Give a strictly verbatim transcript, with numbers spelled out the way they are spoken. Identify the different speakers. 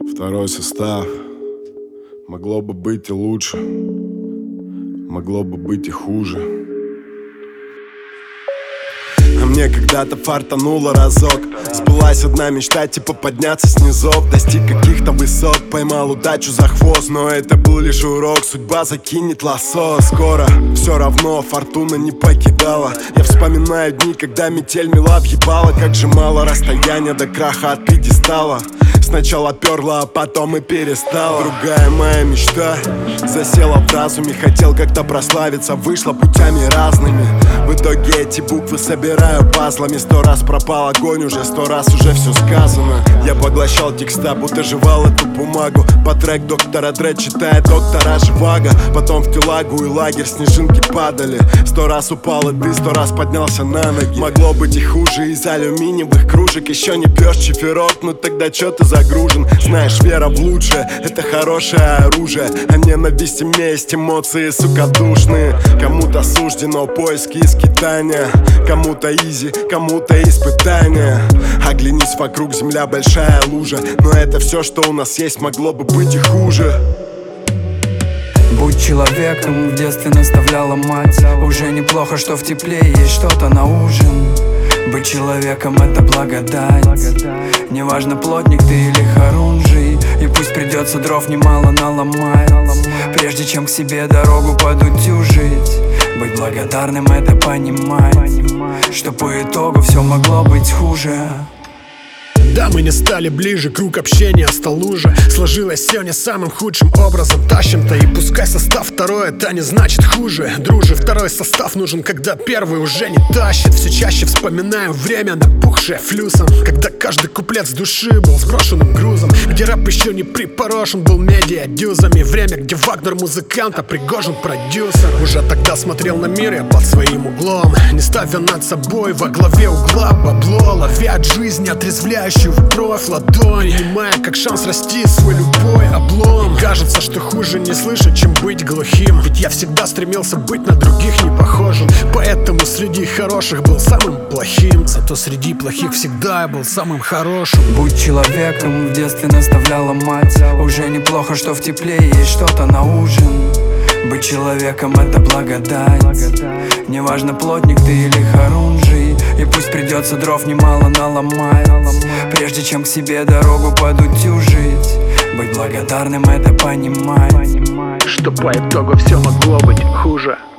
Speaker 1: Второй состав. Могло бы быть и лучше, могло бы быть и хуже. А мне когда-то фартануло разок. Сбылась одна мечта, типа подняться с низов, достиг каких-то высот, поймал удачу за хвост. Но это был лишь урок, судьба закинет лассо. Скоро все равно фортуна не покидала. Я вспоминаю дни, когда метель мела въебала. Как же мало расстояния до краха от пьедестала. Сначала перла, а потом и перестала. Другая моя мечта засела в разуме. Хотел как-то прославиться, вышло путями разными. В итоге эти буквы собираю пазлами. Сто раз пропал огонь, уже сто раз уже все сказано. Я поглощал текста, будто жевал эту бумагу. По трек доктора Дре читает доктора Живаго. Потом в тюлагу и лагерь снежинки падали. Сто раз упал и ты, сто раз поднялся на ноги. Могло быть и хуже, из алюминиевых кружек. Еще не пьешь чиферок, ну тогда чё ты загружен? Знаешь, вера в лучшее, это хорошее оружие. А ненависть и месть, эмоции, сука, душные. Кому-то суждено поиски и скитания, кому-то изи, кому-то испытания. Оглянись вокруг, земля большая лужа. Но это все, что у нас есть, могло бы быть и хуже.
Speaker 2: Будь человеком, в детстве наставляла мать. Уже неплохо, что в тепле есть что-то на ужин. Быть человеком — это благодать. Неважно, плотник ты или хорунжий. И пусть придется дров немало наломать, прежде чем к себе дорогу подутюжить. Быть благодарным — это понимать, что по итогу все могло быть хуже.
Speaker 3: Да, мы не стали ближе, круг общения стал уже. Сложилось все не самым худшим образом. Тащим-то и пускай состав второй, это не значит хуже. Друже, второй состав нужен, когда первый уже не тащит. Все чаще вспоминаю время, напухшее флюсом, когда каждый куплет с души был сброшенным грузом. Где рэп еще не припорошен был медиадюзами. Время, где Вагнер музыкант, а Пригожин продюсер. Уже тогда смотрел на мир я под своим углом, не ставя над собой во главе угла бабло. Ловя от жизни отрезвляющую кровь ладонь, понимая, как шанс расти свой любой облом. Кажется, что хуже не слышать, чем быть глухим. Ведь я всегда стремился быть на других не похожим. Поэтому среди хороших был самым плохим. Зато среди плохих всегда я был самым хорошим.
Speaker 2: Будь человеком, в детстве наставляла мать. Уже неплохо, что в тепле есть что-то на ужин. Быть человеком — это благодать. Неважно, плотник ты или хорунжий. И пусть придется дров немало наломать, прежде чем к себе дорогу подутюжить. Быть благодарным — это понимать,
Speaker 3: что по итогу все могло быть хуже.